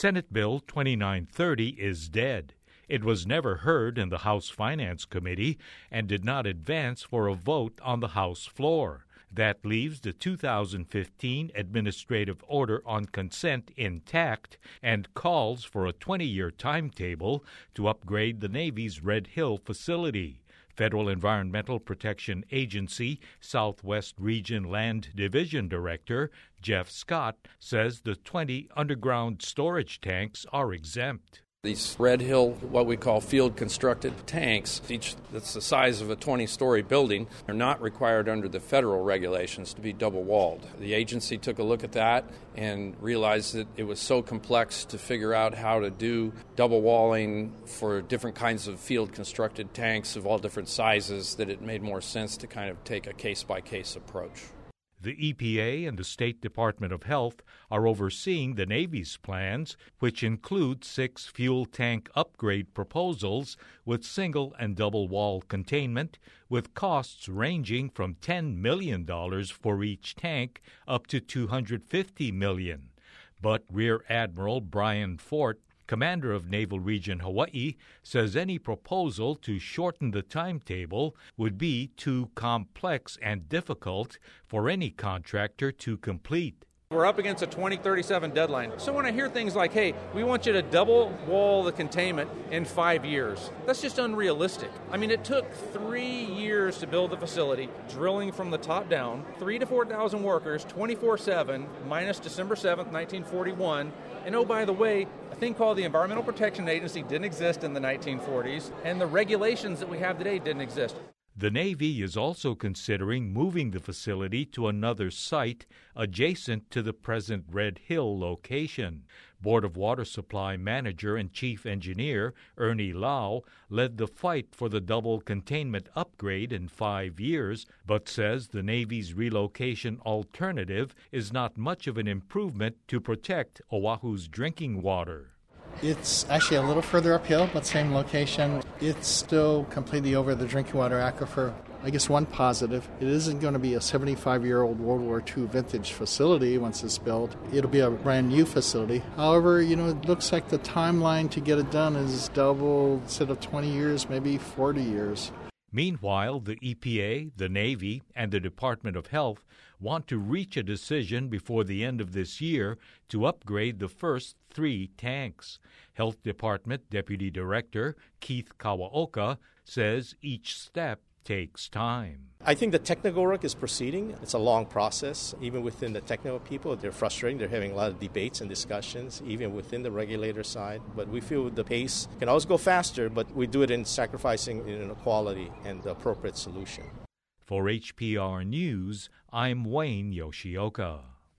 Senate Bill 2930 is dead. It was never heard in the House Finance Committee and did not advance for a vote on the House floor. That leaves the 2015 Administrative Order on Consent intact and calls for a 20-year timetable to upgrade the Navy's Red Hill facility. Federal Environmental Protection Agency Southwest Region Land Division Director Jeff Scott says the 20 underground storage tanks are exempt. These Red Hill, what we call field-constructed tanks, each that's the size of a 20-story building, are not required under the federal regulations to be double-walled. The agency took a look at that and realized that it was so complex to figure out how to do double-walling for different kinds of field-constructed tanks of all different sizes that it made more sense to kind of take a case-by-case approach. The EPA and the State Department of Health are overseeing the Navy's plans, which include 6 fuel tank upgrade proposals with single and double wall containment, with costs ranging from $10 million for each tank up to $250 million. But Rear Admiral Brian Fort, commander of Naval Region Hawaii, says any proposal to shorten the timetable would be too complex and difficult for any contractor to complete. We're up against a 2037 deadline. So when I hear things like, hey, we want you to double wall the containment in 5 years, that's just unrealistic. I mean, it took 3 years to build the facility, drilling from the top down, 3,000 to 4,000 workers, 24/7, minus December 7th, 1941. And oh, by the way, a thing called the Environmental Protection Agency didn't exist in the 1940s, and the regulations that we have today didn't exist. The Navy is also considering moving the facility to another site adjacent to the present Red Hill location. Board of Water Supply Manager and Chief Engineer Ernie Lau led the fight for the double containment upgrade in 5 years, but says the Navy's relocation alternative is not much of an improvement to protect Oahu's drinking water. It's actually a little further uphill, but same location. It's still completely over the drinking water aquifer. I guess one positive, it isn't going to be a 75-year-old World War II vintage facility once it's built. It'll be a brand new facility. However, it looks like the timeline to get it done is double, instead of 20 years, maybe 40 years. Meanwhile, the EPA, the Navy, and the Department of Health want to reach a decision before the end of this year to upgrade the first 3 tanks. Health Department Deputy Director Keith Kawaoka says each step takes time. I think the technical work is proceeding. It's a long process. Even within the technical people, they're frustrating. They're having a lot of debates and discussions, even within the regulator side. But we feel the pace can always go faster, but we do it in sacrificing quality and the appropriate solution. For HPR News, I'm Wayne Yoshioka.